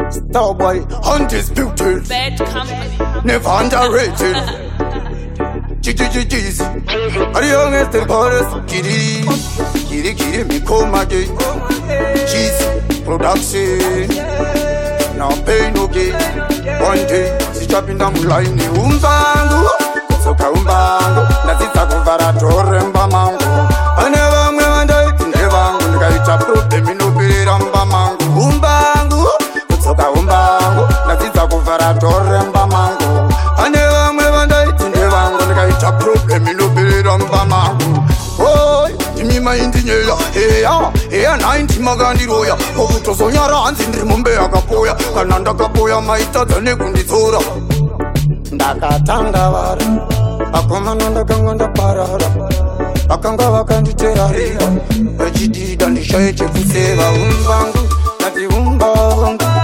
Starboy, undisputed, Bad company. never underrated. Jeezy, are the youngest and baddest. Kiri, me call my gay. Cheese, production, now pay no gain. One day, si chopping down line, umbangu, soka umbangu, nazita kuvara toremba mangu. I never got problem, no piramba mangu. Umbangu, soka umbangu, nazita kuvara toremba mangu. I never got problem, no piramba mangu. Oh, me mind in ya, hey, 90 magandi roya. Obuto sonyara anzindri mumbe akapoya, kananda kapoya maita tane kundizora. Ndakatanga vara, akomana kanganda parara, akanga vakanditerarira, echidida ndishaye chekuseva umbangu, nati umbangu.